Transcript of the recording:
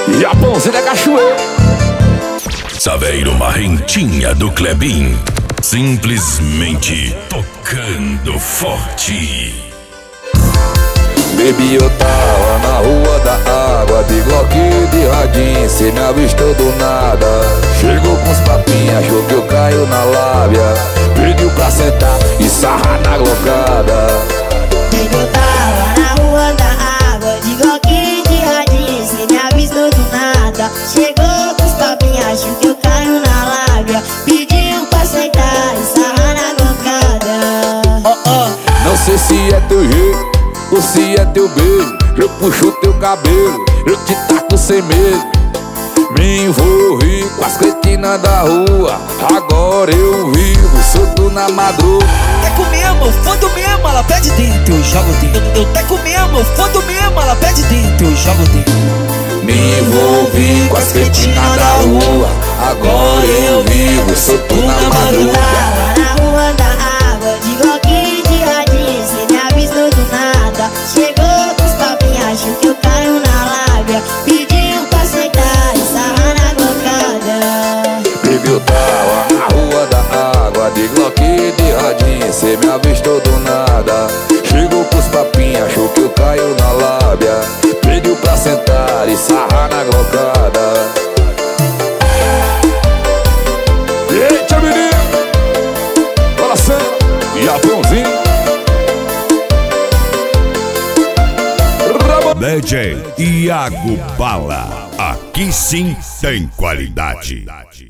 E a Pãozinha da Cachoeira. Saveiro Marrentinha do Clebin. Simplesmente tocando forte. Baby, eu tava na rua da água, de Glock e de radinho, cê me avistou do nada. Chegou com os papinhos, achou que eu caio na lábia. Pediu pra sentar e sarrar na glocada. Baby, eu tava na rua da água, de Glock e de radinho, cê me avistou do nada. Chegou com os papinhos, achou que eu caio na lábia. Pediu pra sentar e sarrar na glocada. Não sei se é teu jeito ou se é teu beijo, eu puxo teu cabelo, eu te taco sem medo. Me envolvi com as cretinas da rua, agora eu vivo solto na madruga. Teco mesmo, fodo mesmo, ela pede dentro, eu jogo dentro. Eu teco mesmo, fodo mesmo, ela pede dentro, eu jogo dentro. Me envolvi com as cretinas da rua, agora eu vivo solto na madruga. Tava na rua da água, de Glock e de radinho, cê me avistou do nada. Chegou com os papinhos, achou que eu caio na lábia. Pediu pra sentar e sarrar na glocada. Baby, eu tava na rua da água, de Glock e de radinho, cê me avistou do nada. Chegou com os papinhos, achou que eu caio na lábia. Pediu pra sentar e sarrar na glocada. Eita, menino! Coração e a Pãozinha. DJ Iago Bala. Aqui sim tem qualidade.